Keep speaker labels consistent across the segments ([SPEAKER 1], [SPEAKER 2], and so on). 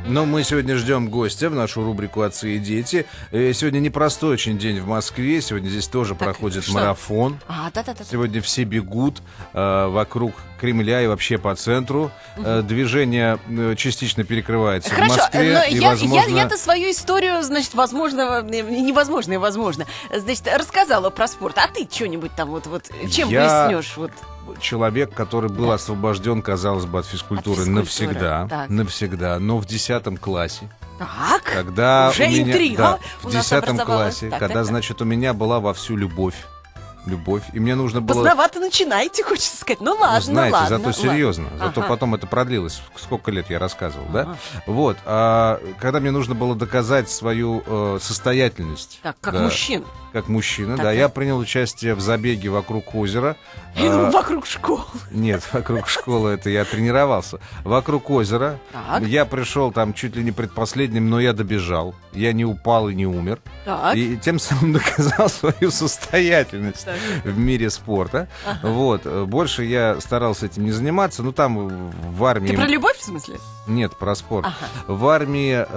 [SPEAKER 1] Но мы сегодня ждем гостя в нашу рубрику «Отцы и дети». Сегодня непростой очень день в Москве. Сегодня здесь тоже проходит марафон. Сегодня все бегут вокруг Кремля и вообще по центру. Движение частично перекрывается в Москве.
[SPEAKER 2] Но я-то свою историю, значит, невозможно, значит, рассказала про спорт. А ты что-нибудь там вот чем блеснешь?
[SPEAKER 1] Человек, который был освобожден, казалось бы, от физкультуры навсегда, но в 10 классе.
[SPEAKER 2] Так,
[SPEAKER 1] когда
[SPEAKER 2] уже интрига.
[SPEAKER 1] В 10 классе, когда, значит, у меня была вовсю любовь, и мне нужно было...
[SPEAKER 2] Поздновато начинайте, хочется сказать. Ну ладно,
[SPEAKER 1] знаете,
[SPEAKER 2] ладно.
[SPEAKER 1] зато серьезно. Зато потом это продлилось. Сколько лет я рассказывал, да? Вот. Когда мне нужно было доказать свою состоятельность.
[SPEAKER 2] Так, как мужчина.
[SPEAKER 1] Как мужчина, да. Я принял участие в забеге вокруг озера.
[SPEAKER 2] Вокруг школы.
[SPEAKER 1] Нет, вокруг школы это я тренировался. Вокруг озера. Я пришел там чуть ли не предпоследним, но я добежал. Я не упал и не умер. И тем самым доказал свою состоятельность в мире спорта. Вот. Больше я старался этим не заниматься. Ну, там в армии...
[SPEAKER 2] Ты про любовь, в смысле?
[SPEAKER 1] Нет, про спорт. В армии...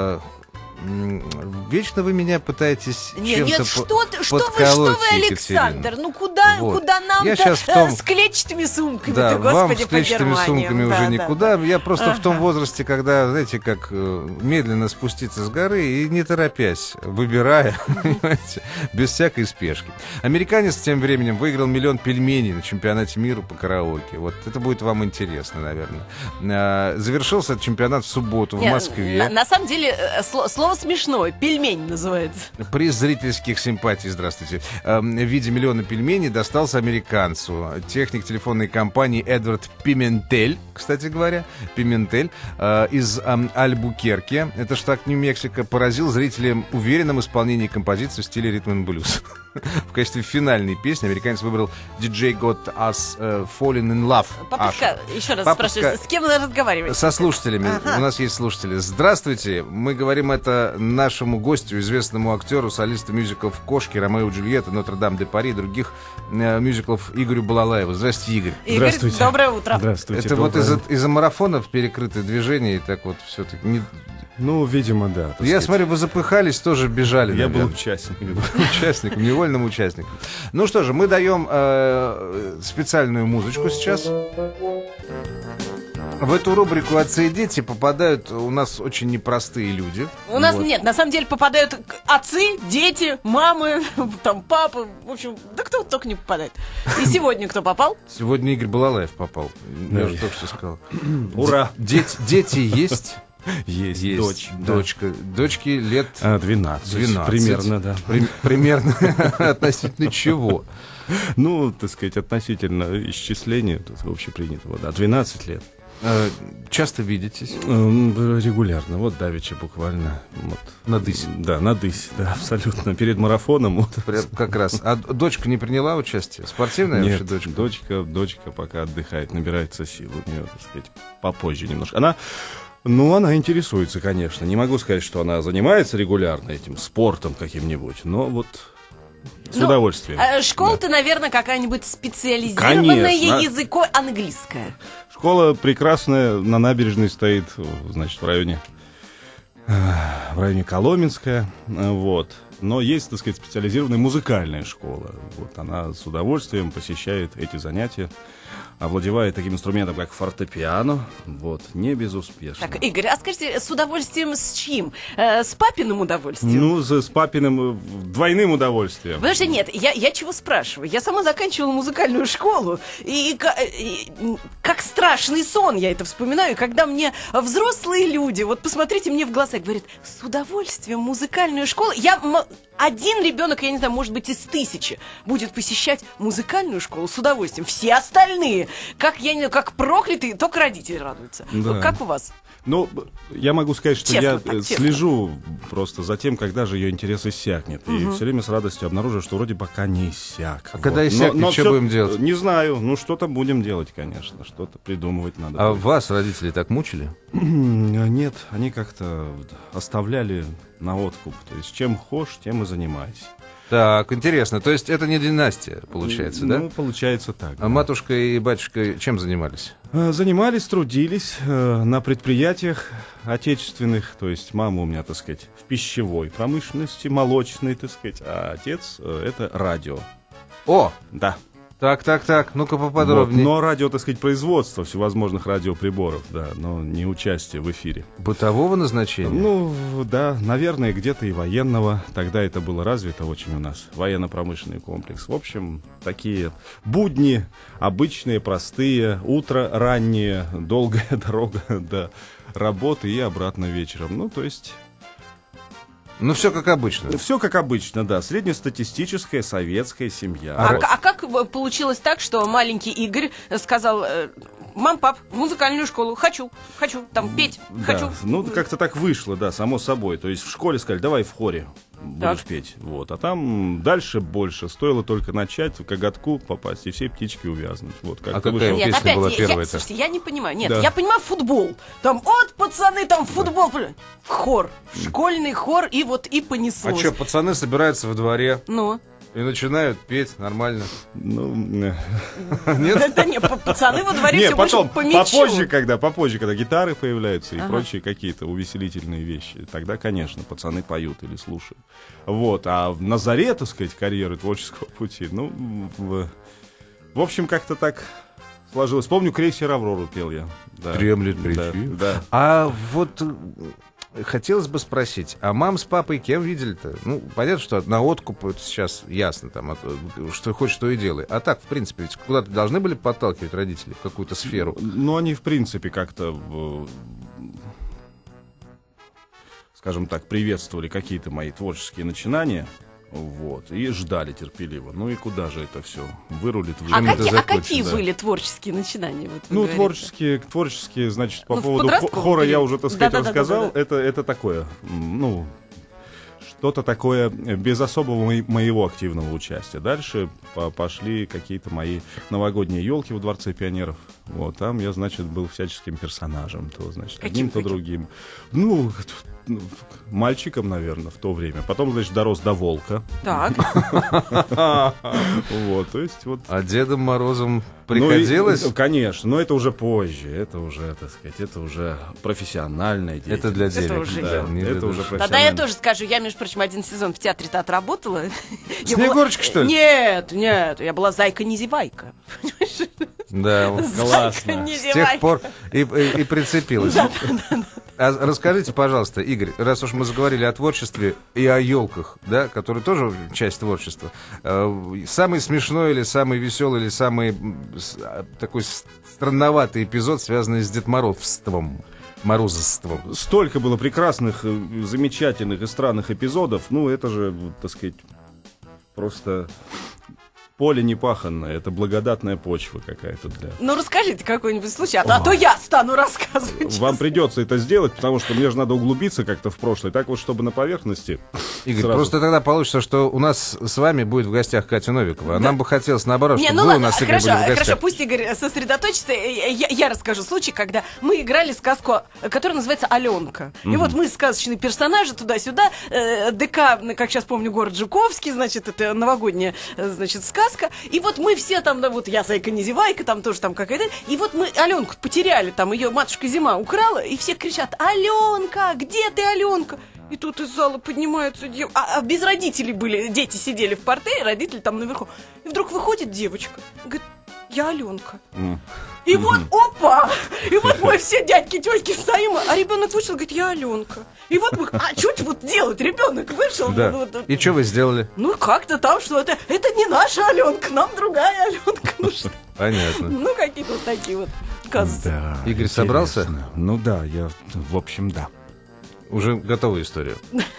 [SPEAKER 1] Вечно вы меня пытаетесь чем-то
[SPEAKER 2] что вы, Александр? Ну куда нам-то с клетчатыми сумками-то, господи,
[SPEAKER 1] вам с клетчатыми сумками уже никуда. Я просто в том возрасте, когда, знаете, как медленно спуститься с горы и не торопясь, выбирая, понимаете, без всякой спешки. Американец тем временем выиграл 1 000 000 пельменей на чемпионате мира по караоке. Вот это будет вам интересно, наверное. Завершился этот чемпионат в субботу в Москве.
[SPEAKER 2] На самом деле, слово смешное. Пельмень называется.
[SPEAKER 1] Приз зрительских симпатий, здравствуйте, в виде 1 000 000 пельменей достался американцу. Техник телефонной компании Эдвард Пиментель, кстати говоря, из Альбукерке, это штат Нью-Мексико, поразил зрителей уверенным исполнением композиции в стиле ритм н блюз. В качестве финальной песни американец выбрал DJ Got Us Falling in Love.
[SPEAKER 2] Папушка, еще раз спрашиваю, с кем вы разговариваете?
[SPEAKER 1] Со слушателями. У нас есть слушатели. Здравствуйте. Мы говорим это нашему гостю, известному актеру, солисту мюзиклов «Кошки», «Ромео и Джульетта», «Нотр-Дам-де-Пари» и других мюзиклов Игорю Балалаеву. Здравствуйте, Игорь.
[SPEAKER 2] Здравствуйте. Доброе утро.
[SPEAKER 3] Здравствуйте.
[SPEAKER 1] Это вот из-за марафонов перекрыты движения, и так вот все-таки не...
[SPEAKER 3] Ну, видимо, да.
[SPEAKER 1] Я смотрю, вы запыхались, тоже бежали.
[SPEAKER 3] Я был участником.
[SPEAKER 1] Невольным участником. Ну что же, мы даем специальную музычку сейчас. В эту рубрику «Отцы и дети» попадают у нас очень непростые люди.
[SPEAKER 2] У нас нет, на самом деле попадают отцы, дети, мамы, там папы, в общем, да кто только не попадает. И сегодня кто попал?
[SPEAKER 1] Сегодня Игорь Балалаев попал. Я уже только что сказал.
[SPEAKER 3] Ура!
[SPEAKER 1] Дети есть?
[SPEAKER 3] Есть.
[SPEAKER 1] Дочка. Дочке лет
[SPEAKER 3] 12. Примерно, да.
[SPEAKER 1] Примерно относительно чего?
[SPEAKER 3] Ну, так сказать, относительно исчисления общепринятого, да, 12 лет.
[SPEAKER 1] Часто видитесь?
[SPEAKER 3] Регулярно. Вот давеча буквально. Вот.
[SPEAKER 1] На дысе?
[SPEAKER 3] Да, на дысе, да, абсолютно. Перед марафоном. Вот.
[SPEAKER 1] Как раз. А дочка не приняла участие? Спортивная
[SPEAKER 3] Нет,
[SPEAKER 1] вообще дочка?
[SPEAKER 3] Дочка пока отдыхает, набирается сил. У нее, так сказать, попозже немножко. Она интересуется, конечно. Не могу сказать, что она занимается регулярно этим спортом каким-нибудь, но вот с удовольствием.
[SPEAKER 2] Школа-то, наверное, какая-нибудь специализированная языко английская.
[SPEAKER 3] Школа прекрасная, на набережной стоит, значит, в районе Коломенская, вот. Но есть, так сказать, специализированная музыкальная школа. Вот она с удовольствием посещает эти занятия, овладевает таким инструментом, как фортепиано, вот, не безуспешно.
[SPEAKER 2] Так, Игорь, а скажите, с удовольствием с чьим? С папиным удовольствием?
[SPEAKER 3] Ну, с папиным двойным удовольствием.
[SPEAKER 2] Потому что нет, я чего спрашиваю? Я сама заканчивала музыкальную школу, и как страшный сон я это вспоминаю, и когда мне взрослые люди, вот посмотрите мне в глаза, говорят, с удовольствием музыкальную школу. Один ребенок, я не знаю, может быть, из 1000 будет посещать музыкальную школу с удовольствием. Все остальные, как проклятые, только родители радуются.
[SPEAKER 3] Да.
[SPEAKER 2] Как у вас?
[SPEAKER 3] Ну, я могу сказать, что
[SPEAKER 2] честно,
[SPEAKER 3] я слежу просто за тем, когда же ее интерес иссякнет. И все время с радостью обнаруживаю, что вроде пока не иссяк.
[SPEAKER 1] А когда иссякнет, что будем делать?
[SPEAKER 3] Не знаю. Ну, что-то будем делать, конечно. Что-то придумывать надо.
[SPEAKER 1] А вас родители так мучили?
[SPEAKER 3] Нет, они как-то оставляли на откуп. То есть, чем хошь, тем и занимайся.
[SPEAKER 1] Так, интересно. То есть это не династия, получается, да?
[SPEAKER 3] Ну, получается так.
[SPEAKER 1] А матушка и батюшка чем занимались?
[SPEAKER 3] Занимались, трудились на предприятиях отечественных, то есть мама у меня, так сказать, в пищевой промышленности, молочной, так сказать, а отец это радио.
[SPEAKER 1] О!
[SPEAKER 3] Да.
[SPEAKER 1] Так, ну-ка поподробнее.
[SPEAKER 3] Вот, но радио, так сказать, производство всевозможных радиоприборов, да, но не участие в эфире.
[SPEAKER 1] Бытового назначения?
[SPEAKER 3] Ну, да, наверное, где-то и военного. Тогда это было развито очень у нас, военно-промышленный комплекс. В общем, такие будни, обычные, простые, утро раннее, долгая дорога до работы и обратно вечером. Ну, то есть...
[SPEAKER 1] Ну, все как обычно.
[SPEAKER 3] Все как обычно, да. Среднестатистическая советская семья.
[SPEAKER 2] А как получилось так, что маленький Игорь сказал: мам, пап, в музыкальную школу, хочу, там петь, хочу.
[SPEAKER 3] Ну, как-то так вышло, да, само собой. То есть в школе сказали, давай в хоре будешь петь. Вот. А там дальше больше. Стоило только начать, в коготку попасть, и все птички увязнуть. Вот, как
[SPEAKER 1] какая
[SPEAKER 3] вышло.
[SPEAKER 2] Нет,
[SPEAKER 1] песня
[SPEAKER 2] опять,
[SPEAKER 1] была первая-то?
[SPEAKER 2] слушайте, я не понимаю. Нет,
[SPEAKER 3] Да.
[SPEAKER 2] я понимаю футбол. Там, пацаны, там футбол. Хор, школьный хор, и вот и
[SPEAKER 1] А
[SPEAKER 2] понеслось.
[SPEAKER 1] что, пацаны собираются во дворе
[SPEAKER 2] Ну?
[SPEAKER 1] и начинают петь нормально.
[SPEAKER 3] Ну,
[SPEAKER 1] Нет?
[SPEAKER 2] Да не, пацаны во дворе
[SPEAKER 3] не,
[SPEAKER 2] все больше
[SPEAKER 3] потом,
[SPEAKER 2] по мячу.
[SPEAKER 3] попозже, когда гитары появляются и прочие какие-то увеселительные вещи, тогда, конечно, пацаны поют или слушают. Вот, а на заре, так сказать, карьеры творческого пути, ну, в общем, как-то так сложилось. Помню, «Крейсер Аврору» пел я. Да.
[SPEAKER 1] Дремлет
[SPEAKER 3] Да,
[SPEAKER 1] причи.
[SPEAKER 3] да.
[SPEAKER 1] А вот хотелось бы спросить, а мам с папой кем видели-то? Ну, понятно, что на откуп это сейчас ясно, там, что хочешь, то и делай. А так, в принципе, ведь куда-то должны были подталкивать родители в какую-то сферу.
[SPEAKER 3] Ну, они, в принципе, как-то, скажем так, приветствовали какие-то мои творческие начинания. Вот, и ждали терпеливо. Ну и куда же это все вырулит?
[SPEAKER 2] А
[SPEAKER 3] Чем это
[SPEAKER 2] какие
[SPEAKER 3] закончится, да.
[SPEAKER 2] были творческие начинания? Вот вы
[SPEAKER 3] Ну,
[SPEAKER 2] говорите?
[SPEAKER 3] творческие, значит, по
[SPEAKER 2] Ну, в
[SPEAKER 3] поводу
[SPEAKER 2] подростковом
[SPEAKER 3] хора я
[SPEAKER 2] периоде.
[SPEAKER 3] уже, так сказать,
[SPEAKER 2] Да-да-да-да-да.
[SPEAKER 3] рассказал. Это такое, ну, что-то такое без особого моего активного участия. Дальше пошли какие-то мои новогодние елки в Дворце пионеров. Вот, там я, значит, был всяческим персонажем. То, значит, одним, то другим. Ну, мальчиком, наверное, в то время. Потом, значит, дорос до волка.
[SPEAKER 2] Так.
[SPEAKER 3] Вот, то есть вот.
[SPEAKER 1] А Дедом Морозом приходилось?
[SPEAKER 3] Ну, конечно, но это уже позже. Это уже, так сказать, это уже профессиональная деятельность.
[SPEAKER 1] Это для денег.
[SPEAKER 2] уже
[SPEAKER 3] Да,
[SPEAKER 1] не для
[SPEAKER 3] это уже
[SPEAKER 1] души.
[SPEAKER 3] профессионально.
[SPEAKER 2] Да, я тоже скажу, я, между прочим, один сезон в театре-то отработала. Я
[SPEAKER 1] Снегурочка,
[SPEAKER 2] была-
[SPEAKER 1] что ли?
[SPEAKER 2] Нет, я была зайка-не-зевайка.
[SPEAKER 1] Да, вот.
[SPEAKER 3] Классно.
[SPEAKER 1] С тех пор и прицепилась. А расскажите, пожалуйста, Игорь, раз уж мы заговорили о творчестве и о елках, да, которые тоже часть творчества, самый смешной или самый веселый, или самый такой странноватый эпизод, связанный с Дед Морозством? Морозовством.
[SPEAKER 3] Столько было прекрасных, замечательных и странных эпизодов. Ну, это же, так сказать, просто поле непаханное. Это благодатная почва какая-то для...
[SPEAKER 2] Ну, расскажите какой-нибудь случай, а то я стану рассказывать.
[SPEAKER 3] Вам придется это сделать, потому что мне же надо углубиться как-то в прошлое. Так вот, чтобы на поверхности...
[SPEAKER 1] Игорь,
[SPEAKER 3] сразу.
[SPEAKER 1] просто тогда получится, что у нас с вами будет в гостях Катя Новикова. А нам бы хотелось, наоборот,
[SPEAKER 2] Не,
[SPEAKER 1] чтобы
[SPEAKER 2] ну
[SPEAKER 1] вы у
[SPEAKER 2] ладно,
[SPEAKER 1] нас, Игорь, были в
[SPEAKER 2] хорошо,
[SPEAKER 1] гостях.
[SPEAKER 2] пусть Игорь сосредоточится. Я расскажу случай, когда мы играли сказку, которая называется «Аленка». И вот мы сказочные персонажи туда-сюда, ДК, как сейчас помню, город Жуковский, значит, это новогодняя, значит, сказка. И вот мы все там, да, вот я зайка-не-зевайка, там тоже там какая-то. И вот мы Аленку потеряли, там ее матушка Зима украла, и все кричат: «Аленка, где ты, Аленка?» И тут из зала поднимаются девушки. А без родителей были, дети сидели в портере, родители там наверху. И вдруг выходит девочка, говорит: «Я Аленка». И вот, опа! И вот мы все дядьки, тетки стоим, а ребенок вышел, говорит: «Я Аленка». И вот мы, а что вот делать? Ребенок вышел.
[SPEAKER 1] Да. И что вы сделали?
[SPEAKER 2] Ну, как-то там что-то. Это не наша Аленка, нам другая Аленка нужна.
[SPEAKER 1] Понятно.
[SPEAKER 2] Ну, какие-то вот такие вот казусы.
[SPEAKER 3] Да,
[SPEAKER 1] Игорь собрался?
[SPEAKER 3] интересно. Ну да, в общем, да.
[SPEAKER 1] Уже готовая история.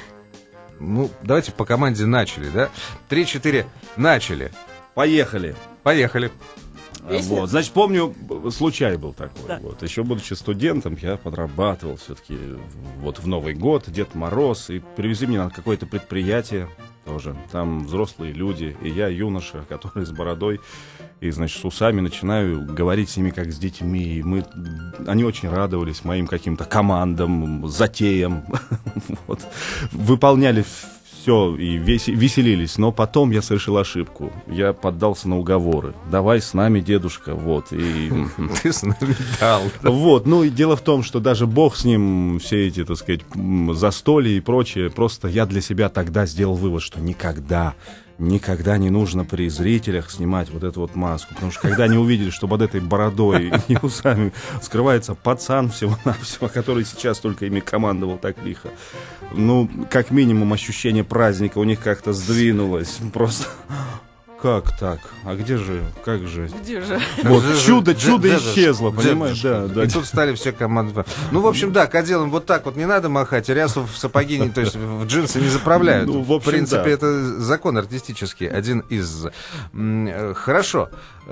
[SPEAKER 1] Ну, давайте по команде начали, да? 3-4, начали.
[SPEAKER 3] Поехали.
[SPEAKER 1] Поехали.
[SPEAKER 2] Песня?
[SPEAKER 3] Вот. Значит, помню, случай был такой.
[SPEAKER 2] Да.
[SPEAKER 3] Вот. Еще будучи студентом, я подрабатывал все-таки вот в Новый год, Дед Мороз, и привезли меня на какое-то предприятие тоже. Там взрослые люди, и я, юноша, который с бородой, и, значит, с усами, начинаю говорить с ними как с детьми. И они очень радовались моим каким-то командам, затеям. Вот. Выполняли все, и веселились. Но потом я совершил ошибку. Я поддался на уговоры. Давай с нами, дедушка, вот. И...
[SPEAKER 1] Ты с нами дал.
[SPEAKER 3] Вот, ну и дело в том, что даже Бог с ним, все эти, так сказать, застолья и прочее, просто я для себя тогда сделал вывод, что никогда не нужно при зрителях снимать вот эту вот маску. Потому что когда они увидели, что под этой бородой и усами скрывается пацан всего-навсего, который сейчас только ими командовал так лихо, ну, как минимум, ощущение праздника у них как-то сдвинулось. Просто... Как так? А где же? Как же?
[SPEAKER 2] Где же?
[SPEAKER 3] Вот, чудо исчезло, понимаешь? Да.
[SPEAKER 1] И тут стали все команды. Ну, в общем, да, каделом вот так вот не надо махать, рясу в сапоги, то есть в джинсы не заправляют.
[SPEAKER 3] Ну, в общем,
[SPEAKER 1] принципе,
[SPEAKER 3] да.
[SPEAKER 1] это закон артистический, один из... Хорошо.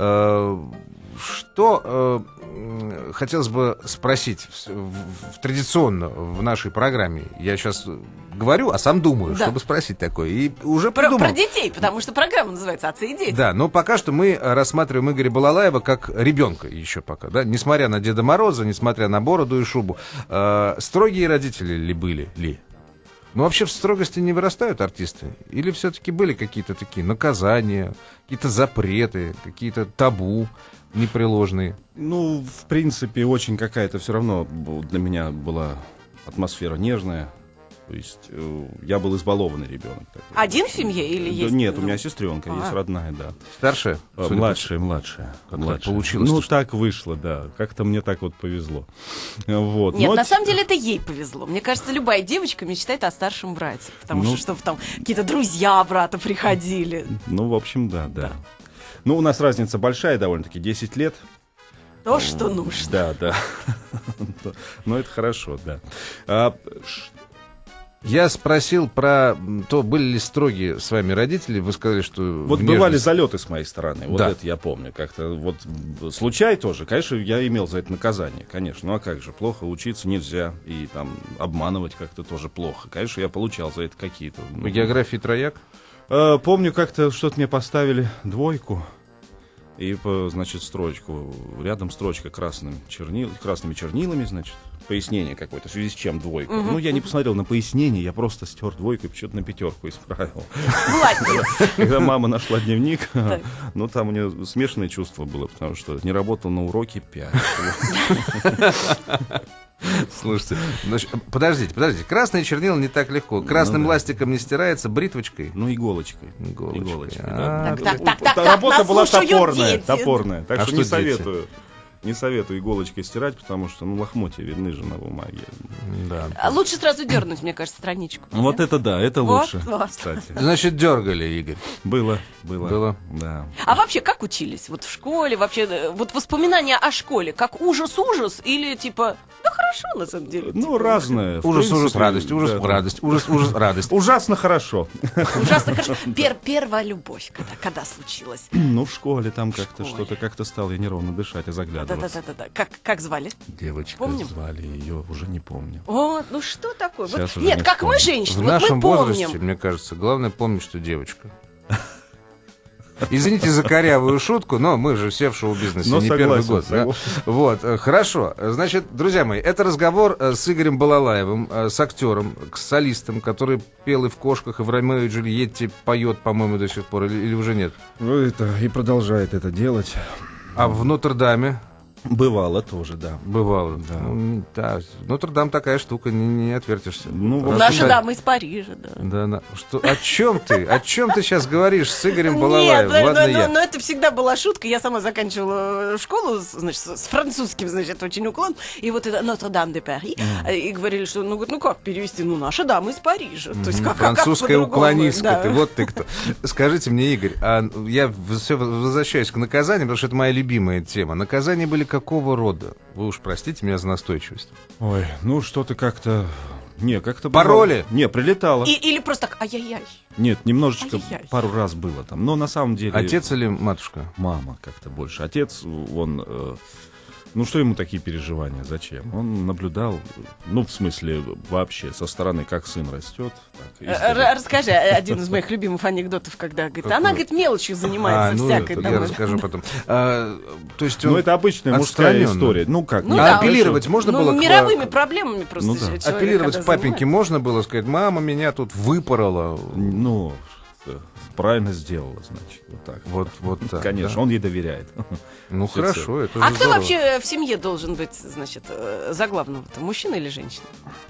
[SPEAKER 1] Что хотелось бы спросить традиционно в нашей программе? Я сейчас говорю, а сам думаю,
[SPEAKER 2] Да.
[SPEAKER 1] чтобы спросить такое. И уже
[SPEAKER 2] Про
[SPEAKER 1] придумал.
[SPEAKER 2] детей, потому что программа называется «Отцы и дети».
[SPEAKER 1] Да, но пока что мы рассматриваем Игоря Балалаева как ребенка еще пока, да, несмотря на Деда Мороза, несмотря на бороду и шубу. Строгие родители ли были ли? Ну, вообще в строгости не вырастают артисты? Или все-таки были какие-то такие наказания, какие-то запреты, какие-то табу непреложные?
[SPEAKER 3] Ну, в принципе, очень какая-то все равно для меня была атмосфера нежная. То есть я был избалованный ребенок. Такой.
[SPEAKER 2] Один в семье или
[SPEAKER 3] Да
[SPEAKER 2] есть?
[SPEAKER 3] нет, у меня сестренка есть родная, да.
[SPEAKER 1] Старшая? Судя по
[SPEAKER 3] Младшая.
[SPEAKER 1] Как получилось?
[SPEAKER 3] Ну, так вышло, да. Как-то мне так вот повезло. Вот.
[SPEAKER 2] Нет,
[SPEAKER 3] Но
[SPEAKER 2] на самом деле это ей повезло. Мне кажется, любая девочка мечтает о старшем брате. Потому что, чтобы там какие-то друзья брата приходили.
[SPEAKER 3] Ну, в общем, да. Ну, у нас разница большая довольно-таки, 10 лет.
[SPEAKER 2] То, что нужно.
[SPEAKER 3] Да. Но это хорошо, да.
[SPEAKER 1] Я спросил про то, были ли строгие с вами родители. Вы сказали, что...
[SPEAKER 3] Вот бывали залеты с моей стороны, вот
[SPEAKER 1] Да.
[SPEAKER 3] это я помню. Как-то вот случай тоже, конечно, я имел за это наказание, конечно. Ну а как же, плохо учиться нельзя, и там обманывать как-то тоже плохо. Конечно, я получал за это какие-то...
[SPEAKER 1] По географии трояк?
[SPEAKER 3] Помню, как-то что-то мне поставили 2, и, значит, строчку, рядом строчка красными чернилами, значит, пояснение какое-то, в связи с чем 2. Ну, я не посмотрел на пояснение, я просто стер 2 и почему-то на 5 исправил.
[SPEAKER 2] Молодец.
[SPEAKER 3] Когда мама нашла дневник, ну, там у нее смешанное чувство было, потому что не работал на уроке 5.
[SPEAKER 1] Слушайте, значит, подождите. Красные чернила не так легко. Красным ластиком не стирается, бритвочкой.
[SPEAKER 3] Ну, иголочкой.
[SPEAKER 1] А,
[SPEAKER 2] Так,
[SPEAKER 3] Работа
[SPEAKER 2] нас
[SPEAKER 3] была
[SPEAKER 2] слушают дети.
[SPEAKER 3] топорная. Так
[SPEAKER 1] А
[SPEAKER 3] что
[SPEAKER 1] что
[SPEAKER 3] не
[SPEAKER 1] дети?
[SPEAKER 3] советую. Не советую иголочкой стирать, потому что, ну, лохмотья видны же на бумаге.
[SPEAKER 1] да.
[SPEAKER 2] А лучше сразу дернуть, мне кажется, страничку.
[SPEAKER 3] Вот это да, это
[SPEAKER 2] Вот,
[SPEAKER 3] лучше,
[SPEAKER 2] вот.
[SPEAKER 3] кстати.
[SPEAKER 1] Значит, дергали, Игорь.
[SPEAKER 3] Было.
[SPEAKER 1] Было?
[SPEAKER 3] Да.
[SPEAKER 2] А вообще, как учились? Вот в школе, вообще, вот воспоминания о школе, как ужас-ужас или типа, да хорошо, на самом деле.
[SPEAKER 3] Ну,
[SPEAKER 2] типа,
[SPEAKER 3] разное. в
[SPEAKER 1] Ужас,
[SPEAKER 3] принципе,
[SPEAKER 1] радость, ужас,
[SPEAKER 3] да.
[SPEAKER 1] радость, ужас, радость.
[SPEAKER 3] Ужасно хорошо.
[SPEAKER 2] Ужасно хорошо. Первая любовь, когда случилась?
[SPEAKER 3] Ну, в школе там как-то
[SPEAKER 2] школе.
[SPEAKER 3] что-то как-то стал я неровно дышать и заглядываться.
[SPEAKER 2] Да. Как звали?
[SPEAKER 3] Девочка
[SPEAKER 2] Помним?
[SPEAKER 3] звали ее, уже не помню.
[SPEAKER 2] О, ну что такое? Вот,
[SPEAKER 3] Сейчас уже
[SPEAKER 2] нет,
[SPEAKER 3] не
[SPEAKER 2] как мы,
[SPEAKER 3] вспомню.
[SPEAKER 2] женщины,
[SPEAKER 1] В
[SPEAKER 2] вот
[SPEAKER 1] нашем
[SPEAKER 2] мы помним.
[SPEAKER 1] возрасте, мне кажется, главное помнить, что девочка. Извините за корявую шутку, но мы же все в шоу-бизнесе,
[SPEAKER 3] Но
[SPEAKER 1] не
[SPEAKER 3] согласен,
[SPEAKER 1] первый год. Да?
[SPEAKER 3] согласен.
[SPEAKER 1] Вот, хорошо. Значит, друзья мои, это разговор с Игорем Балалаевым, с актером, с солистом, который пел и в «Кошках», и в «Ромео и Джульетте», поет, по-моему, до сих пор, или уже нет?
[SPEAKER 3] Ну, это и продолжает это делать.
[SPEAKER 1] А в «Нотр-Даме»?
[SPEAKER 3] Бывало тоже, да.
[SPEAKER 1] Бывало.
[SPEAKER 3] Да.
[SPEAKER 1] Ну, да. «Нотр-Дам» такая штука, не отвертишься.
[SPEAKER 3] Ну, в общем,
[SPEAKER 2] Наша
[SPEAKER 1] да.
[SPEAKER 2] дама из Парижа, да.
[SPEAKER 1] Да, что, о чем ты? О чем ты сейчас говоришь с Игорем
[SPEAKER 2] Нет,
[SPEAKER 1] Балалаевым? Ладно, я.
[SPEAKER 2] но это всегда была шутка. Я сама заканчивала школу, значит, с французским, значит, очень уклон. И вот это Нотр-Дам де Пари. И говорили, что, ну как перевести? Ну, наша дама из Парижа. То есть, как
[SPEAKER 1] Французская
[SPEAKER 2] по-другому?
[SPEAKER 1] уклонистка.
[SPEAKER 2] Да.
[SPEAKER 1] Ты, вот ты кто. Скажите мне, Игорь, а я все возвращаюсь к наказаниям, потому что это моя любимая тема. Наказания были какого рода? Вы уж простите меня за настойчивость.
[SPEAKER 3] Ой, ну что-то как-то... Не, как-то...
[SPEAKER 1] Пароли?
[SPEAKER 3] бывало. Не, прилетало.
[SPEAKER 2] Или просто так, ай-яй-яй.
[SPEAKER 3] Нет, немножечко,
[SPEAKER 2] Ай-яй-яй.
[SPEAKER 3] пару раз было там. Но на самом деле...
[SPEAKER 1] Отец или матушка?
[SPEAKER 3] Мама как-то больше. Отец, он Ну, что ему такие переживания? Зачем? Он наблюдал, ну, в смысле, вообще, со стороны, как сын растет.
[SPEAKER 2] Расскажи один из моих любимых анекдотов, когда, говорит, она, говорит, мелочью занимается всякой.
[SPEAKER 1] Я расскажу потом. То есть
[SPEAKER 3] ну, это обычная мужская история. Ну, как?
[SPEAKER 2] Ну, да,
[SPEAKER 1] апеллировать можно было?
[SPEAKER 2] Мировыми проблемами просто.
[SPEAKER 3] Ну, да.
[SPEAKER 1] Апеллировать к папеньке можно было, сказать, мама меня тут выпорола.
[SPEAKER 3] Ну, правильно сделала, значит, вот так.
[SPEAKER 1] Вот так.
[SPEAKER 3] Конечно,
[SPEAKER 1] да?
[SPEAKER 3] Он ей доверяет.
[SPEAKER 1] Ну, хорошо, это
[SPEAKER 2] А
[SPEAKER 1] же
[SPEAKER 2] кто
[SPEAKER 1] здорово.
[SPEAKER 2] вообще в семье должен быть, значит, за главного-то, мужчина или женщина?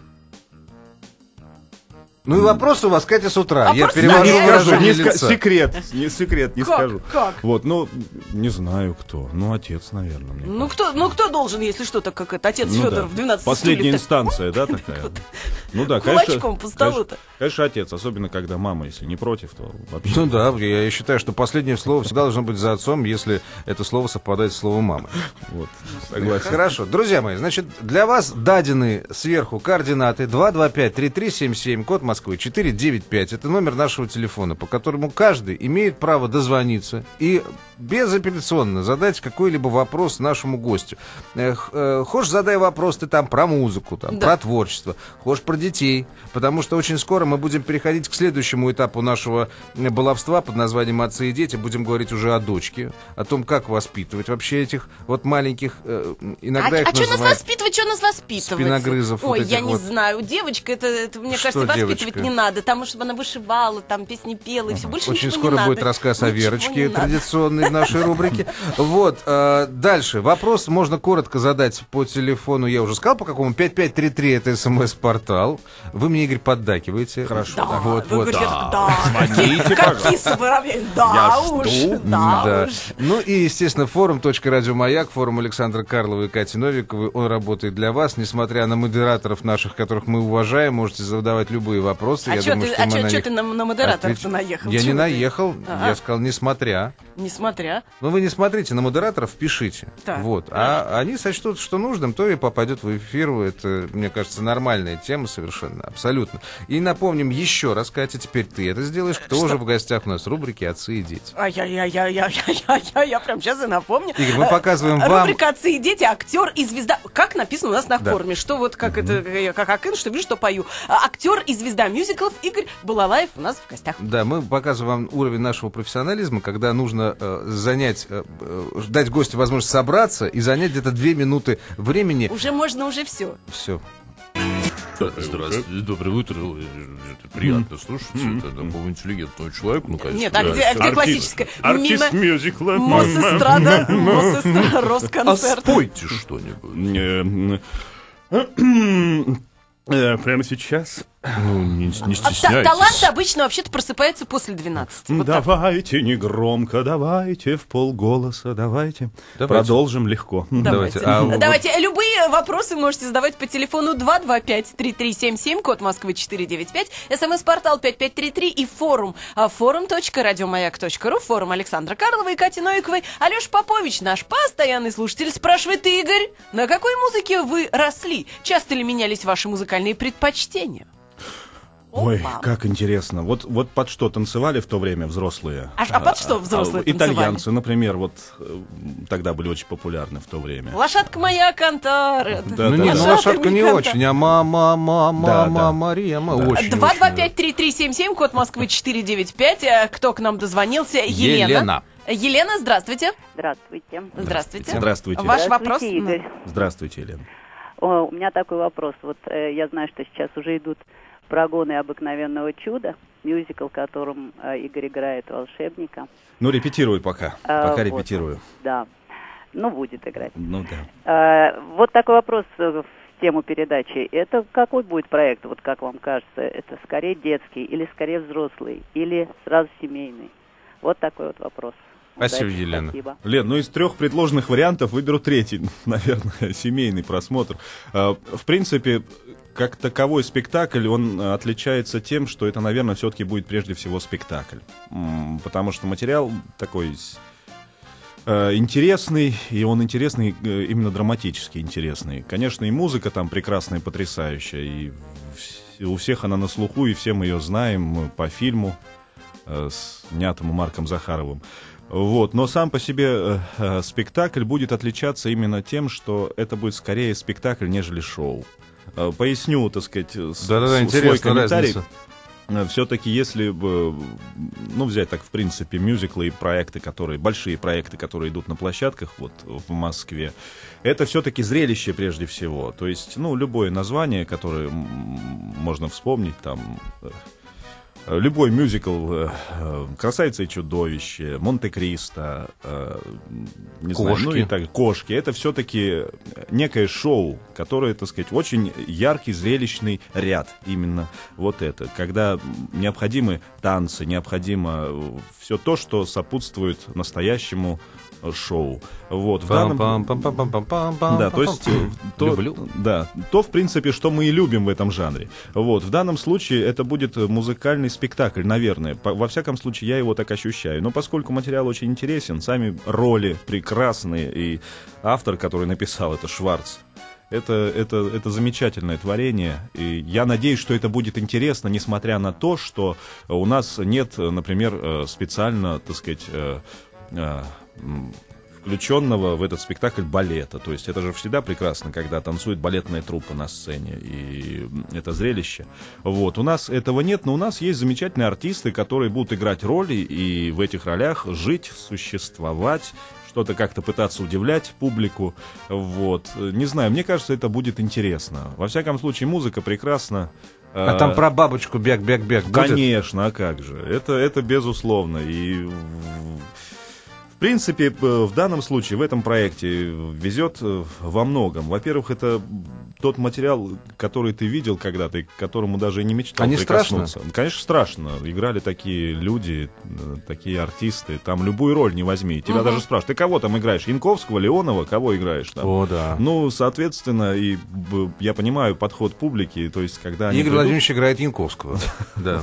[SPEAKER 1] Ну и вопрос у вас, Катя, с утра. Я
[SPEAKER 2] просто
[SPEAKER 1] перевожу
[SPEAKER 2] не
[SPEAKER 1] выражение
[SPEAKER 3] скажу,
[SPEAKER 1] лица.
[SPEAKER 3] Секрет, не
[SPEAKER 2] Как?
[SPEAKER 3] скажу.
[SPEAKER 2] Как?
[SPEAKER 3] Вот, ну, не знаю кто. Ну, отец, наверное. Мне
[SPEAKER 2] Ну
[SPEAKER 3] кажется.
[SPEAKER 2] кто должен, если что-то, как это, отец
[SPEAKER 3] Ну,
[SPEAKER 2] Федор
[SPEAKER 3] да.
[SPEAKER 2] в 12
[SPEAKER 3] Последняя
[SPEAKER 2] стульев,
[SPEAKER 3] инстанция, да, такая? Ну да,
[SPEAKER 2] кулачком по столу-то.
[SPEAKER 3] Конечно, отец, особенно когда мама, если не против, то вообще.
[SPEAKER 1] Ну да, я считаю, что последнее слово всегда должно быть за отцом, если это слово совпадает с словом мамы.
[SPEAKER 3] Вот, согласен.
[SPEAKER 1] Хорошо. Друзья мои, значит, для вас дадены сверху координаты 225-3377, код Москвы 495. Это номер нашего телефона, по которому каждый имеет право дозвониться и безапелляционно задать какой-либо вопрос нашему гостю. Хочешь, задай вопрос ты там про музыку, там,
[SPEAKER 2] Да.
[SPEAKER 1] про творчество, хочешь про детей, потому что очень скоро мы будем переходить к следующему этапу нашего баловства под названием «Отцы и дети». Будем говорить уже о дочке, о том, как воспитывать вообще этих вот маленьких, иногда их
[SPEAKER 2] А что нас
[SPEAKER 1] называют
[SPEAKER 2] воспитывать, что нас воспитывать?
[SPEAKER 1] спиногрызов.
[SPEAKER 2] Ой,
[SPEAKER 1] вот
[SPEAKER 2] я
[SPEAKER 1] этих
[SPEAKER 2] не
[SPEAKER 1] вот.
[SPEAKER 2] знаю. Девочка, это мне
[SPEAKER 1] Что
[SPEAKER 2] кажется, воспитывать
[SPEAKER 1] девочка?
[SPEAKER 2] не надо. Там, чтобы она вышивала, там песни пела, и все, больше
[SPEAKER 1] Очень
[SPEAKER 2] ничего
[SPEAKER 1] скоро
[SPEAKER 2] не
[SPEAKER 1] будет
[SPEAKER 2] надо.
[SPEAKER 1] рассказ о
[SPEAKER 2] Ничего
[SPEAKER 1] Верочке,
[SPEAKER 2] не надо.
[SPEAKER 1] традиционный в нашей рубрике. Вот, дальше. Вопрос можно коротко задать по телефону. Я уже сказал, по какому? 5533 это СМС-портал. Вы мне, Игорь, поддакиваете.
[SPEAKER 3] Хорошо.
[SPEAKER 2] Да,
[SPEAKER 1] Вот,
[SPEAKER 2] вы
[SPEAKER 1] вот.
[SPEAKER 2] говорите, да.
[SPEAKER 3] Звоните,
[SPEAKER 2] Какие современные. Да
[SPEAKER 3] Я
[SPEAKER 2] уж,
[SPEAKER 3] жду.
[SPEAKER 2] да
[SPEAKER 1] Да.
[SPEAKER 2] уж.
[SPEAKER 1] Ну и, естественно, форум.радиомаяк, форум Александра Карлова и Кати Новиковой. Он работает для вас, несмотря на модераторов наших, которых мы уважаем. Можете задавать любые вопросы.
[SPEAKER 2] А
[SPEAKER 1] Я
[SPEAKER 2] что
[SPEAKER 1] думаю, что мы на них
[SPEAKER 2] ты на модераторов-то
[SPEAKER 1] ответим.
[SPEAKER 2] наехал?
[SPEAKER 1] Я не
[SPEAKER 2] Чего ты?
[SPEAKER 1] наехал,
[SPEAKER 2] Ага.
[SPEAKER 1] я сказал, несмотря.
[SPEAKER 2] Несмотря.
[SPEAKER 1] Ну, вы не смотрите на модераторов, пишите.
[SPEAKER 2] Так.
[SPEAKER 1] Вот. А они сочтут, что нужным, то и попадет в эфир. Это, мне кажется, нормальная тема совершенно, абсолютно. И напомним еще раз, Катя, теперь ты это сделаешь. Кто уже в гостях у нас в рубрике «Отцы и дети».
[SPEAKER 2] Я прям сейчас и напомню.
[SPEAKER 1] Игорь, мы показываем вам...
[SPEAKER 2] Рубрика «Отцы и дети», актер и звезда. Как написано у нас на
[SPEAKER 1] Да.
[SPEAKER 2] форме, что вот как это, как Акын, что вижу, что пою. Актер и звезда мюзиклов Игорь Балалаев у нас в гостях.
[SPEAKER 1] Да, мы показываем вам уровень нашего профессионализма, когда нужно дать гостю возможность собраться и занять где-то 2 минуты времени.
[SPEAKER 2] Уже можно, уже все.
[SPEAKER 1] Все.
[SPEAKER 4] Здравствуйте, доброе утро. Приятно слушать. Это такого интеллигентного человека, ну, конечно.
[SPEAKER 2] Нет, а где классическая?
[SPEAKER 3] Артист мюзикла.
[SPEAKER 2] Мосэстрада,
[SPEAKER 4] А
[SPEAKER 2] Росконцерт.
[SPEAKER 4] спойте что-нибудь.
[SPEAKER 3] Прямо сейчас.
[SPEAKER 4] Ну, не стесняйтесь.
[SPEAKER 2] Талант обычно вообще-то просыпается после 12. Вот так.
[SPEAKER 3] Давайте негромко, давайте в полголоса, давайте.
[SPEAKER 1] Давайте.
[SPEAKER 3] Продолжим легко.
[SPEAKER 1] Давайте. А вот-
[SPEAKER 2] Давайте, любые вопросы можете задавать по телефону 225-3377, код Москвы 495, смс-портал 5533 и форум. Forum.radiomayak.ru, форум Александра Карлова и Кати Новиковой. Алеша Попович, наш постоянный слушатель, спрашивает: Игорь, на какой музыке вы росли? Часто ли менялись ваши музыкальные предпочтения?
[SPEAKER 3] Ой,
[SPEAKER 2] Опа.
[SPEAKER 3] как интересно. Вот под что танцевали в то время взрослые?
[SPEAKER 2] А под что взрослые танцевали?
[SPEAKER 3] Итальянцы, например, вот тогда были очень популярны в то время.
[SPEAKER 2] Лошадка моя, Кантары.
[SPEAKER 3] Да,
[SPEAKER 1] Ну,
[SPEAKER 3] да,
[SPEAKER 1] не,
[SPEAKER 3] да.
[SPEAKER 1] ну
[SPEAKER 2] Лошадка
[SPEAKER 1] лошадка не
[SPEAKER 2] Миканта.
[SPEAKER 1] очень, а мама,
[SPEAKER 3] Да, да.
[SPEAKER 1] Мария, очень.
[SPEAKER 2] 225-3377, код Москвы 495. Кто к нам дозвонился? Елена. Елена, здравствуйте.
[SPEAKER 5] Здравствуйте.
[SPEAKER 2] Здравствуйте.
[SPEAKER 3] Здравствуйте.
[SPEAKER 2] Ваш вопрос?
[SPEAKER 5] Здравствуйте, Игорь.
[SPEAKER 3] Здравствуйте, Елена.
[SPEAKER 5] У меня такой вопрос. Вот я знаю, что сейчас уже идут прогоны обыкновенного чуда, мюзикл, в котором Игорь играет волшебника.
[SPEAKER 3] Ну, репетирую пока. Пока
[SPEAKER 5] Вот.
[SPEAKER 3] репетирую.
[SPEAKER 5] Да. Ну, будет играть.
[SPEAKER 3] Ну да.
[SPEAKER 5] Вот такой вопрос в тему передачи. Это какой будет проект, вот как вам кажется? Это скорее детский или скорее взрослый? Или сразу семейный? Вот такой вот вопрос.
[SPEAKER 1] Спасибо,
[SPEAKER 5] Удачи,
[SPEAKER 1] Елена.
[SPEAKER 5] Спасибо.
[SPEAKER 3] Лен, ну из 3 предложенных вариантов выберу третий, наверное, семейный просмотр. В принципе, как таковой спектакль, он отличается тем, что это, наверное, все-таки будет прежде всего спектакль. Потому что материал такой интересный, и он интересный, именно драматически интересный. Конечно, и музыка там прекрасная, потрясающая, и у всех она на слуху, и все мы ее знаем по фильму, снятому Марком Захаровым. Вот, но сам по себе спектакль будет отличаться именно тем, что это будет скорее спектакль, нежели шоу. Поясню, так сказать, свой комментарий. Все-таки, если взять так, в принципе, мюзиклы и проекты, большие проекты, которые идут на площадках вот в Москве, это все-таки зрелище прежде всего. То есть, любое название, которое можно вспомнить, там... Любой мюзикл «Красавица и чудовище», «Монте-Кристо», «Кошки» — это все-таки некое шоу, которое, так сказать, очень яркий, зрелищный ряд. Именно вот это. Когда необходимы танцы, необходимо все то, что сопутствует настоящему шоу. Вот, да, то есть то, в принципе, что мы и любим в этом жанре. Вот, в данном случае это будет музыкальный спектакль, наверное. Во всяком случае, я его так ощущаю. Но поскольку материал очень интересен, сами роли прекрасные, и автор, который написал, это Шварц. Это замечательное творение, и я надеюсь, что это будет интересно, несмотря на то, что у нас нет, например, специально, так сказать, включенного в этот спектакль балета. То есть это же всегда прекрасно, когда танцует балетная труппа на сцене, и это зрелище. Вот. У нас этого нет, но у нас есть замечательные артисты, которые будут играть роли и в этих ролях жить, существовать, что-то как-то пытаться удивлять публику. Вот. Не знаю, мне кажется, это будет интересно. Во всяком случае, музыка прекрасна.
[SPEAKER 1] А там про бабочку бег-бег-бег будет?
[SPEAKER 3] Конечно, а как же. Это безусловно. И... В принципе, в данном случае, в этом проекте везет во многом. Во-первых, это тот материал, который ты видел когда-то, и к которому даже и не мечтал прикоснуться. Страшно? Конечно, страшно. Играли такие люди, такие артисты. Там любую роль не возьми. Тебя даже спрашивают, ты кого там играешь? Янковского, Леонова? Кого играешь там?
[SPEAKER 1] О, да.
[SPEAKER 3] Соответственно, и я понимаю подход публики. То есть, когда
[SPEAKER 1] Игорь Владимирович играет Янковского. Да.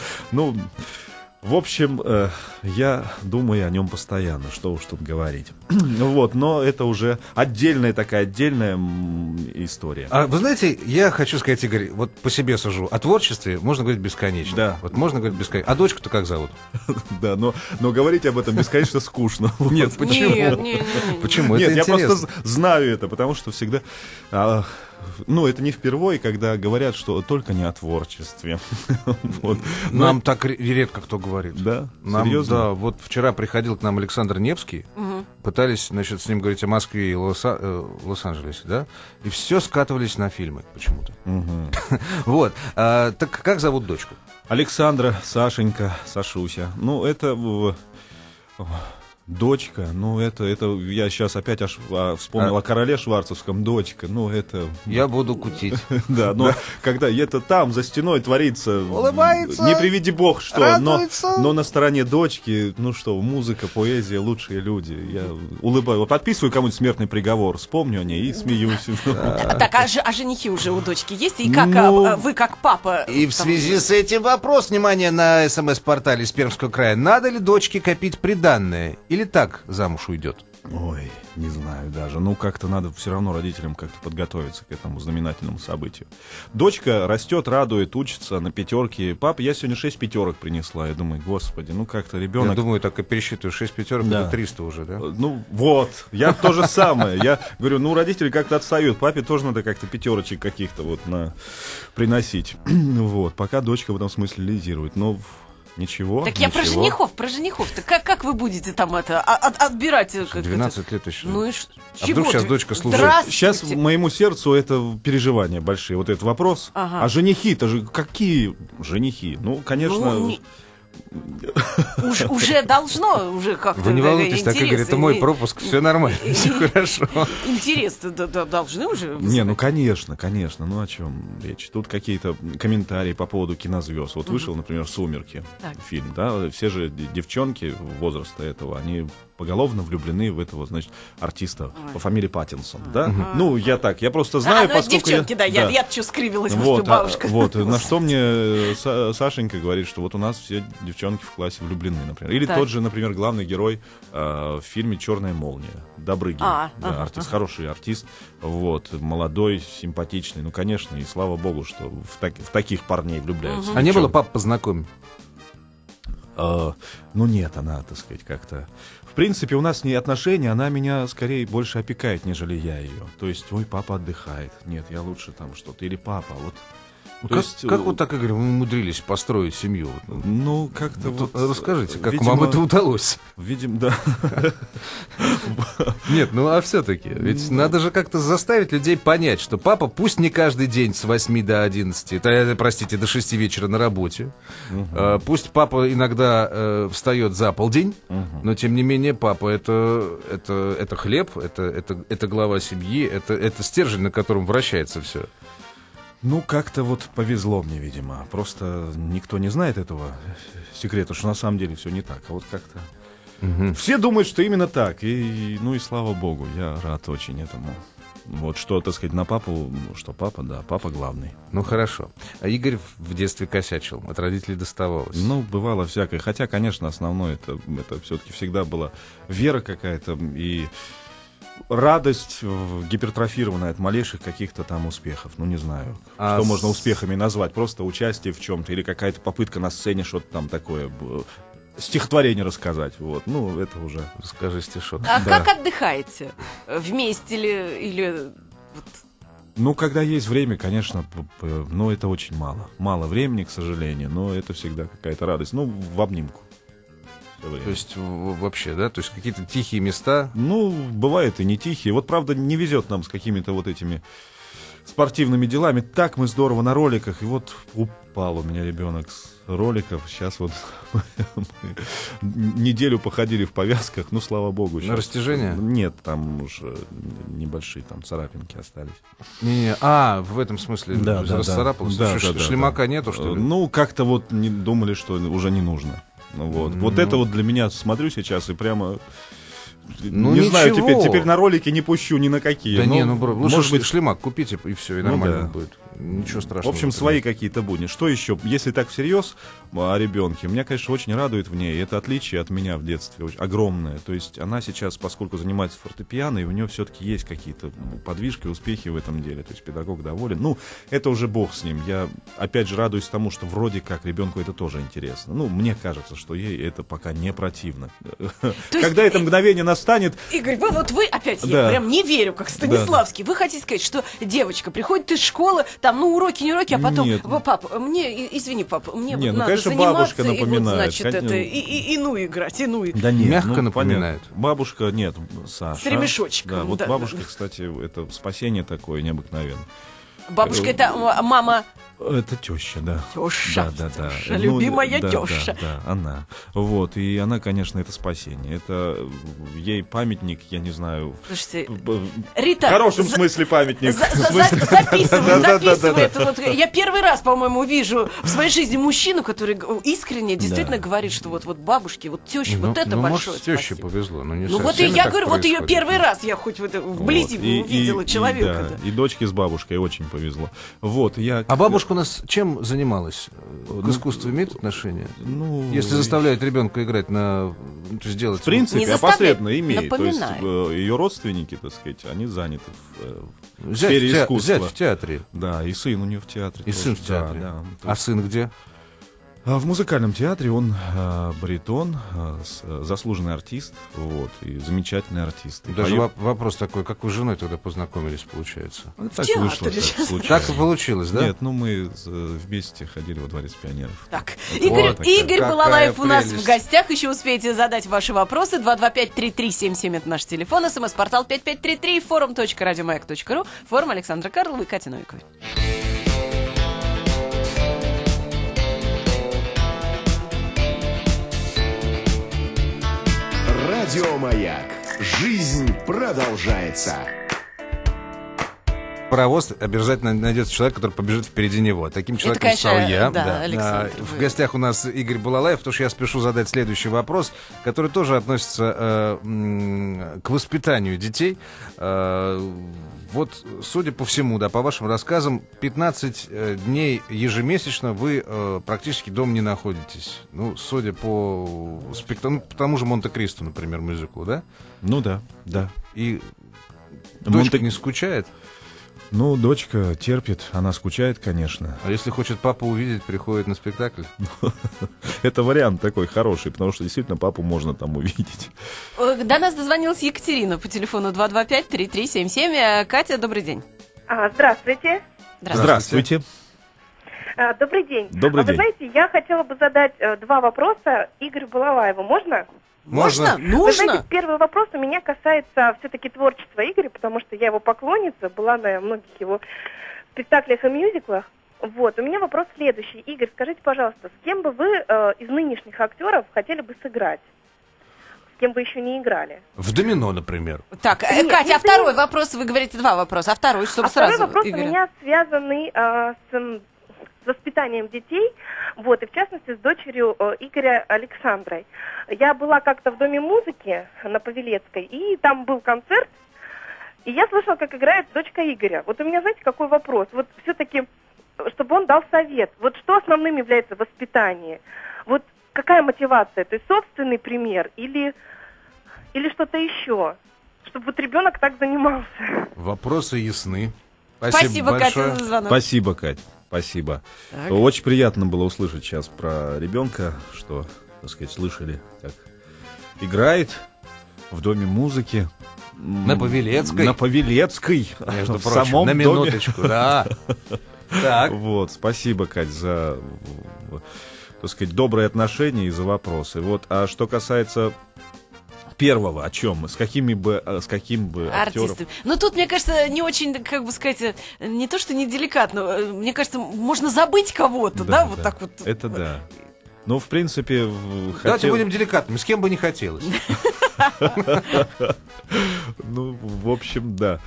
[SPEAKER 3] В общем, я думаю о нем постоянно, что уж тут говорить. Вот, но это уже отдельная история.
[SPEAKER 1] А вы знаете, я хочу сказать, Игорь, вот по себе сужу, о творчестве можно говорить бесконечно.
[SPEAKER 3] Да.
[SPEAKER 1] Вот можно говорить бесконечно. А дочку-то как зовут?
[SPEAKER 3] Да, но говорить об этом бесконечно скучно.
[SPEAKER 1] Нет, почему? Почему?
[SPEAKER 3] Нет, я просто знаю это, потому что всегда... это не впервые, когда говорят, что только не о творчестве. Вот.
[SPEAKER 1] Нам так редко кто говорит.
[SPEAKER 3] Да?
[SPEAKER 1] Серьезно? Да, вот вчера приходил к нам Александр Невский, пытались, значит, с ним говорить о Москве и Лос-Анджелесе, да? И все скатывались на фильмы почему-то. Вот. Так как зовут дочку?
[SPEAKER 3] Александра, Сашенька, Сашуся. Это... Дочка, это я сейчас опять вспомнил о короле шварцевском, дочка, это...
[SPEAKER 1] Я буду кутить.
[SPEAKER 3] Да, но когда это там, за стеной творится...
[SPEAKER 1] Улыбается,
[SPEAKER 3] не приведи бог, что,
[SPEAKER 1] радуется.
[SPEAKER 3] но на стороне дочки, музыка, поэзия, лучшие люди. Я улыбаюсь, подписываю кому-нибудь смертный приговор, вспомню о ней и смеюсь.
[SPEAKER 2] Так, а женихи уже у дочки есть? И как вы, как папа...
[SPEAKER 1] И в связи с этим вопрос, внимание, на СМС-портале из Пермского края. Надо ли дочке копить приданное? Или так замуж уйдет?
[SPEAKER 3] Ой, не знаю даже. Как-то надо все равно родителям как-то подготовиться к этому знаменательному событию. Дочка растет, радует, учится на пятерке. Папа, я сегодня 6 пятерок принесла. Я думаю, господи, как-то ребенок...
[SPEAKER 1] Я думаю, так и пересчитываю, 6 пятерок, это 300 уже, да?
[SPEAKER 3] Я то же самое. Я говорю, родители как-то отстают. Папе тоже надо как-то пятерочек каких-то приносить. Пока дочка в этом смысле лидирует. Ничего.
[SPEAKER 2] Так я про женихов-то. Как вы будете там отбирать?
[SPEAKER 1] 12 лет еще.
[SPEAKER 2] А
[SPEAKER 1] вдруг сейчас дочка служит?
[SPEAKER 3] Сейчас моему сердцу это переживания большие. Вот этот вопрос. А женихи-то же какие женихи? Конечно...
[SPEAKER 2] Уже должно, уже как-то.
[SPEAKER 1] Вы не волнуйтесь, так, Игорь, это мой пропуск, все нормально, все хорошо.
[SPEAKER 2] Интересно, должны уже.
[SPEAKER 3] Конечно. О чем речь? Тут какие-то комментарии по поводу кинозвезд. Вот вышел, например, «Сумерки» фильм, да, все же девчонки возраста этого, они поголовно влюблены в этого, артиста по фамилии Паттинсон, да? Я просто знаю, поскольку...
[SPEAKER 2] девчонки, я чё скривилась, бабушка.
[SPEAKER 3] На что мне Сашенька говорит, что у нас все девчонки в классе влюблены, например. Или тот же, например, главный герой в фильме «Черная молния», Добрыгин, артист, хороший артист, молодой, симпатичный, конечно, и слава богу, что в таких парней влюбляются.
[SPEAKER 1] А не было пап познакомить?
[SPEAKER 3] Ну нет, она, так сказать, как-то... В принципе, у нас не отношения, она меня скорее больше опекает, нежели я ее. То есть, ой, папа отдыхает. Нет, я лучше там что-то. Или папа, вот...
[SPEAKER 1] Как вот так, Игорь, вы умудрились построить семью?
[SPEAKER 3] Ну, как-то вот...
[SPEAKER 1] Расскажите, как
[SPEAKER 3] видимо,
[SPEAKER 1] вам это удалось?
[SPEAKER 3] Видимо, да.
[SPEAKER 1] Нет, ну а все-таки, ведь надо же как-то заставить людей понять, что папа пусть не каждый день с 8 до 11, простите, до 6 вечера на работе, пусть папа иногда встает за полдень, но тем не менее папа это хлеб, это глава семьи, это стержень, на котором вращается все.
[SPEAKER 3] Ну, как-то вот повезло мне, видимо. Просто никто не знает этого секрета, что на самом деле все не так. А вот как-то... Все думают, что именно так. И слава богу, я рад очень этому. Вот что, так сказать, на папу, что папа, да, папа главный.
[SPEAKER 1] Ну, хорошо. А Игорь в детстве косячил, от родителей доставалось.
[SPEAKER 3] Ну, бывало всякое. Хотя, конечно, основное, это все-таки всегда была вера какая-то и... радость гипертрофированная от малейших каких-то там успехов. Ну, не знаю, что можно успехами назвать. Просто участие в чем-то или какая-то попытка на сцене что-то там такое, стихотворение рассказать. Вот. Ну, это уже...
[SPEAKER 1] Расскажи стишок.
[SPEAKER 2] А как отдыхаете? Вместе или...
[SPEAKER 3] Ну, когда есть время, конечно, но это очень мало. Мало времени, к сожалению, но это всегда какая-то радость. Ну, в обнимку.
[SPEAKER 1] То есть вообще, да? То есть какие-то тихие места?
[SPEAKER 3] Ну, бывает и не тихие. Вот, правда, не везет нам с какими-то вот этими спортивными делами. Так мы здорово на роликах. И вот упал у меня ребенок с роликов. Сейчас вот неделю походили в повязках. Ну, слава богу.
[SPEAKER 1] На растяжение?
[SPEAKER 3] Нет, там уже небольшие там царапинки остались.
[SPEAKER 1] В этом смысле расцарапался?
[SPEAKER 3] Да,
[SPEAKER 1] шлемака нету, что ли?
[SPEAKER 3] Ну, как-то вот не думали, что уже не нужно. Вот это вот для меня смотрю сейчас и прямо не знаю, теперь на ролики не пущу ни на какие.
[SPEAKER 1] Да может быть, шлемак купите и все, и нормально будет. Ничего страшного.
[SPEAKER 3] В общем, свои какие-то будни. Что еще? Если так всерьез о ребенке, меня, конечно, очень радует в ней. Это отличие от меня в детстве очень огромное. То есть она сейчас, поскольку занимается фортепиано, и у нее все-таки есть какие-то подвижки, успехи в этом деле. То есть педагог доволен. Ну, это уже бог с ним. Я, опять же, радуюсь тому, что вроде как ребенку это тоже интересно. Ну, мне кажется, что ей это пока не противно. Когда это мгновение настанет...
[SPEAKER 2] Игорь, вы опять, я прям не верю, как Станиславский. Вы хотите сказать, что девочка приходит из школы, там, уроки, не уроки, а потом, пап, извини, пап, мне вот надо
[SPEAKER 3] конечно,
[SPEAKER 2] заниматься,
[SPEAKER 3] бабушка напоминает.
[SPEAKER 2] И вот, значит, играть,
[SPEAKER 3] Да нет,
[SPEAKER 1] мягко напоминает.
[SPEAKER 3] Бабушка, нет, Саша.
[SPEAKER 2] С ремешочком.
[SPEAKER 3] Да, вот бабушка, кстати, это спасение такое необыкновенное.
[SPEAKER 2] Бабушка, это мама...
[SPEAKER 3] Это теща, да.
[SPEAKER 2] Теща.
[SPEAKER 3] Да.
[SPEAKER 2] Любимая теща.
[SPEAKER 3] Да, она. Вот, и она, конечно, это спасение. Это ей памятник, я не знаю...
[SPEAKER 2] Слушайте, Рита...
[SPEAKER 3] В хорошем смысле памятник.
[SPEAKER 2] Записывай это. Вот, я первый раз, по-моему, вижу в своей жизни мужчину, который искренне действительно говорит, что вот бабушке, вот теще, вот это большое спасибо.
[SPEAKER 1] Теще повезло, но не
[SPEAKER 2] Ну вот и я говорю, вот ее первый раз я хоть вблизи увидела человека.
[SPEAKER 3] И дочке с бабушкой очень повезло. Вот, я...
[SPEAKER 1] А бабушка у нас чем занималась? К искусству имеет отношение?
[SPEAKER 3] Ну,
[SPEAKER 1] если заставляет ребенка играть сделать...
[SPEAKER 3] В принципе, опосредованно имеет.
[SPEAKER 2] Напоминает.
[SPEAKER 3] То есть ее родственники, так сказать, они заняты в сфере искусства.
[SPEAKER 1] Зять в театре.
[SPEAKER 3] Да, и сын у нее в театре.
[SPEAKER 1] И сын в театре.
[SPEAKER 3] Да.
[SPEAKER 1] А сын где?
[SPEAKER 3] В музыкальном театре он баритон, заслуженный артист, вот, и замечательный артист. И
[SPEAKER 1] даже вопрос такой, как вы с женой тогда познакомились, получается?
[SPEAKER 3] Так вышло.
[SPEAKER 1] Так получилось, да?
[SPEAKER 3] Нет, мы вместе ходили во Дворец пионеров.
[SPEAKER 2] Так, Игорь Балалаев у нас в гостях. Еще успеете задать ваши вопросы. 225-3377 это наш телефон. СМС-портал 5533, forum.radiomayak.ru, форум Александра Карлова и Кати Новиковой.
[SPEAKER 6] Радиомаяк. Жизнь продолжается.
[SPEAKER 1] Паровоз обязательно найдется человек, который побежит впереди него. Таким человеком стал я.
[SPEAKER 2] Да.
[SPEAKER 1] В гостях у нас Игорь Балалаев, потому что я спешу задать следующий вопрос, который тоже относится к воспитанию детей. Вот, судя по всему, да, по вашим рассказам, 15 дней ежемесячно вы практически дома не находитесь. Ну, судя по тому же Монте-Кристо, например, мюзиклу, да?
[SPEAKER 3] Ну да.
[SPEAKER 1] И дочка не скучает?
[SPEAKER 3] Ну, дочка терпит, она скучает, конечно.
[SPEAKER 1] А если хочет папу увидеть, приходит на спектакль?
[SPEAKER 3] Это вариант такой хороший, потому что действительно папу можно там увидеть.
[SPEAKER 2] До нас дозвонилась Екатерина по телефону 225-3377. Катя, добрый день.
[SPEAKER 7] Здравствуйте.
[SPEAKER 3] Здравствуйте.
[SPEAKER 7] Добрый день.
[SPEAKER 3] Добрый день.
[SPEAKER 7] Вы знаете, я хотела бы задать два вопроса Игорю Балалаеву. Можно?
[SPEAKER 2] Можно?
[SPEAKER 7] Вы
[SPEAKER 2] Нужно?
[SPEAKER 7] знаете, первый вопрос у меня касается все-таки творчества Игоря, потому что я его поклонница, была на многих его спектаклях и мюзиклах. Вот, у меня вопрос следующий. Игорь, скажите, пожалуйста, с кем бы вы из нынешних актеров хотели бы сыграть? С кем вы еще не играли?
[SPEAKER 1] В домино, например.
[SPEAKER 2] Так,
[SPEAKER 7] Нет,
[SPEAKER 2] Катя, а
[SPEAKER 7] если
[SPEAKER 2] второй
[SPEAKER 7] не-
[SPEAKER 2] вопрос, вы говорите два вопроса, а второй, чтобы сразу
[SPEAKER 7] Второй вопрос
[SPEAKER 2] Игоря.
[SPEAKER 7] у меня связанный с воспитанием детей, вот, и в частности с дочерью Игоря Александрой. Я была как-то в Доме музыки на Павелецкой, и там был концерт, и я слышала, как играет дочка Игоря. Вот у меня, знаете, какой вопрос? Вот все-таки, чтобы он дал совет, вот что основным является в воспитании? Вот какая мотивация? То есть собственный пример или что-то еще? Чтобы вот ребенок так занимался.
[SPEAKER 1] Вопросы ясны.
[SPEAKER 2] Спасибо,
[SPEAKER 1] большое.
[SPEAKER 2] Катя, за звонок.
[SPEAKER 3] Спасибо, Кать. Спасибо.
[SPEAKER 2] Так.
[SPEAKER 3] Очень приятно было услышать сейчас про ребенка, что, так сказать, слышали, как играет в Доме музыки.
[SPEAKER 1] На Павелецкой.
[SPEAKER 3] На Павелецкой.
[SPEAKER 1] Между
[SPEAKER 3] в
[SPEAKER 1] прочим,
[SPEAKER 3] самом
[SPEAKER 1] на
[SPEAKER 3] доме.
[SPEAKER 1] минуточку, да. Так.
[SPEAKER 3] Вот, спасибо, Кать, за, так сказать, добрые отношения и за вопросы. Вот, а что касается первого, о чем мы, с каким бы актером...
[SPEAKER 2] Артисты. Но тут, мне кажется, не очень, как бы сказать, не то, что неделикатно, мне кажется, можно забыть кого-то, да, вот так вот.
[SPEAKER 3] Это да. Ну, в принципе,
[SPEAKER 1] Давайте будем деликатными, с кем бы не хотелось.
[SPEAKER 3] Ну, в общем, да.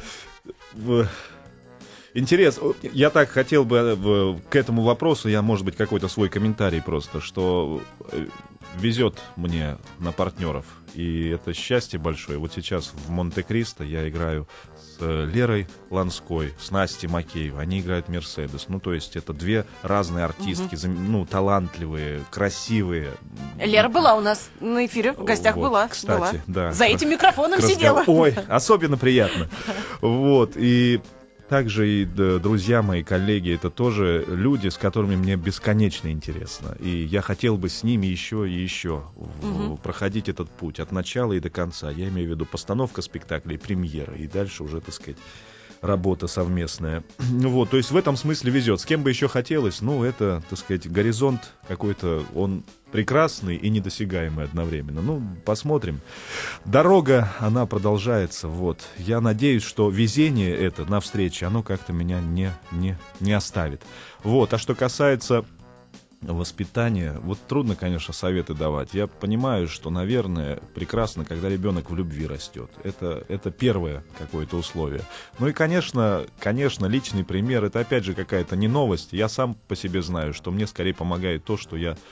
[SPEAKER 3] Интересно, я так хотел бы к этому вопросу, я, может быть, какой-то свой комментарий просто, что везет мне на партнеров, и это счастье большое. Вот сейчас в Монте-Кристо я играю с Лерой Ланской, с Настей Макеевой, они играют Мерседес. Ну, то есть это две разные артистки, ну, талантливые, красивые.
[SPEAKER 2] Лера была у нас на эфире, в гостях
[SPEAKER 3] Вот,
[SPEAKER 2] была.
[SPEAKER 3] кстати, да.
[SPEAKER 2] За этим микрофоном
[SPEAKER 3] К
[SPEAKER 2] сидела.
[SPEAKER 3] Ой, особенно приятно. Вот, и также и друзья мои, коллеги, это тоже люди, с которыми мне бесконечно интересно. И я хотел бы с ними еще и еще проходить этот путь от начала и до конца. Я имею в виду постановка спектаклей, премьера, и дальше уже, так сказать, работа совместная. Вот, то есть в этом смысле везет. С кем бы еще хотелось, ну, это, так сказать, горизонт какой-то, он прекрасный и недосягаемый одновременно. Ну, посмотрим. Дорога, она продолжается, вот. Я надеюсь, что везение это на встрече, оно как-то меня не оставит. Вот, а что касается воспитания, вот трудно, конечно, советы давать. Я понимаю, что, наверное, прекрасно, когда ребенок в любви растет. Это первое какое-то условие. Ну и, конечно, личный пример, это опять же какая-то не новость. Я сам по себе знаю, что мне скорее помогает то, что я...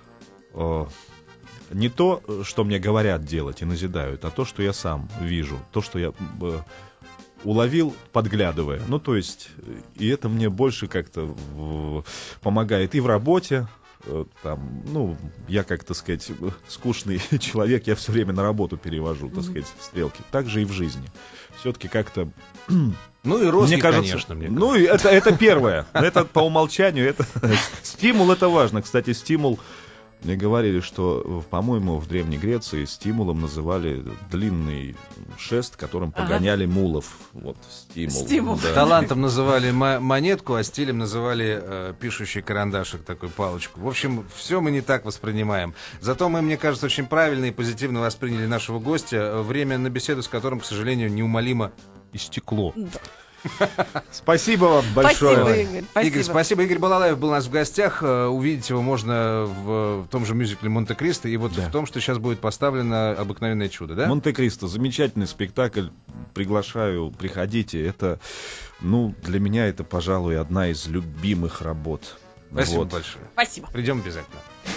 [SPEAKER 3] не то, что мне говорят делать и назидают, а то, что я сам вижу, то, что я уловил, подглядывая. Ну, то есть, и это мне больше как-то помогает и в работе. Там, ну, я, как, так сказать, скучный человек, я все время на работу перевожу, так сказать, стрелки. Так же и в жизни. Все-таки как-то...
[SPEAKER 1] Ну и рост,
[SPEAKER 3] мне кажется,
[SPEAKER 1] конечно, мне
[SPEAKER 3] ну, это первое. Это по умолчанию. Стимул это важно. Кстати, стимул... Мне говорили, что, по-моему, в Древней Греции стимулом называли длинный шест, которым погоняли мулов. Вот, стимул. Да.
[SPEAKER 1] Талантом называли монетку, а стилем называли пишущий карандашик, такую палочку. В общем, все мы не так воспринимаем. Зато мы, мне кажется, очень правильно и позитивно восприняли нашего гостя, время на беседу с которым, к сожалению, неумолимо истекло.
[SPEAKER 3] Спасибо вам большое.
[SPEAKER 2] Спасибо, Игорь. Спасибо.
[SPEAKER 1] Игорь, спасибо. Игорь Балалаев был у нас в гостях. Увидеть его можно в том же мюзикле «Монте-Кристо» и вот в том, что сейчас будет поставлено «Обыкновенное чудо», да?
[SPEAKER 3] «Монте-Кристо» — замечательный спектакль. Приглашаю, приходите. Это, ну, для меня это, пожалуй, одна из любимых работ.
[SPEAKER 1] Спасибо
[SPEAKER 3] Вот.
[SPEAKER 1] большое.
[SPEAKER 2] Спасибо.
[SPEAKER 1] Придем обязательно.